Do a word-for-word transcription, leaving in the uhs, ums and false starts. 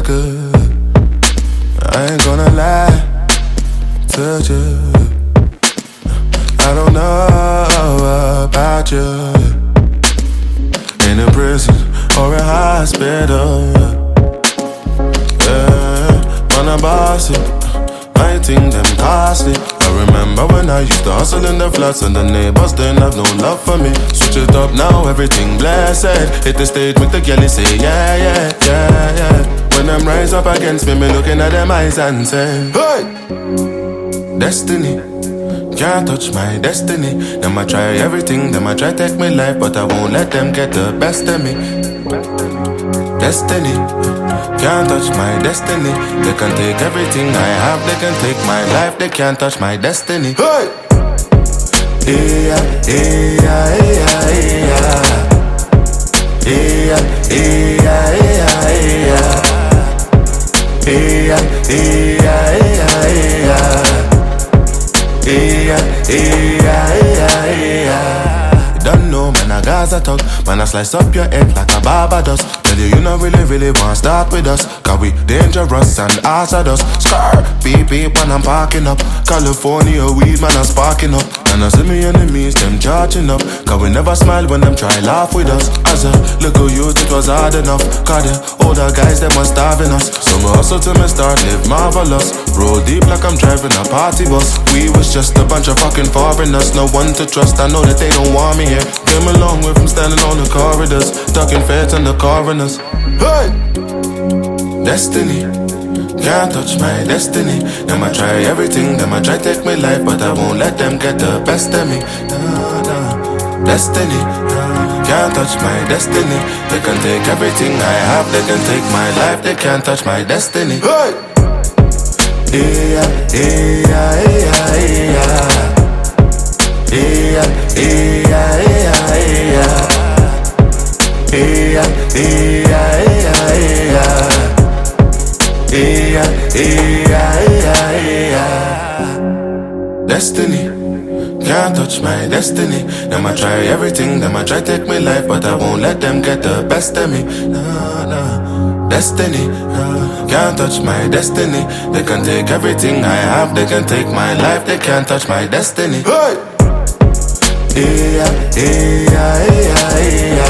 good. I ain't gonna lie to you. I don't know about you. In a prison or a hospital, yeah, wanna boss it, I think them costly. I remember when I used to hustle in the flats and the neighbors didn't have no love for me. Switch it up now, everything blessed. Hit the stage, make the girlie say yeah, yeah, yeah, yeah. When them rise up against me, me looking at them eyes and say, hey! Destiny, can't touch my destiny. Them I try everything, them I try take me life, but I won't let them get the best of me. Destiny, can't touch my destiny. They can take everything I have, they can take my life, they can't touch my destiny. Hey! Yeah, yeah, yeah, yeah. Yeah, yeah, yeah, yeah. Yeah, yeah, yeah, yeah. Yeah, yeah, yeah, yeah. You don't know, man, I Gaza talk. Man, I slice up your head like a Barbados. Tell you, you don't really, really want to start with us. Cause we dangerous and hazardous. Scar, beep, beep when I'm parking up. California weed, man, I'm sparking up. And I see me enemies, them charging up. Cause we never smile when them try laugh with us. As a little youth, it was hard enough. Cause the older guys, them was starving us. So me hustle till me start live marvelous. Roll deep like I'm driving a party bus. We was just a bunch of fucking foreigners. No one to trust, I know that they don't want me here. Came a long way from standing on the corridors, ducking feds and the coroners. Hey! Destiny, can't touch my destiny. Them I try everything, them I try take me life, but I won't let them get the best of me. Nah, nah. Destiny, can't touch my destiny. They can take everything I have, they can take my life, they can't touch my destiny. Hey! Yeah, yeah, yeah, yeah. Yeah, yeah, yeah, yeah. Yeah, yeah, yeah, yeah. Yeah, yeah, yeah, yeah. Destiny, can't touch my destiny. Them I try everything, them I try take me life, but I won't let them get the best of me. Nah, nah. Destiny, nah. Can't touch my destiny. They can take everything I have, they can take my life, they can't touch my destiny. Hey! Yeah, yeah, yeah, yeah.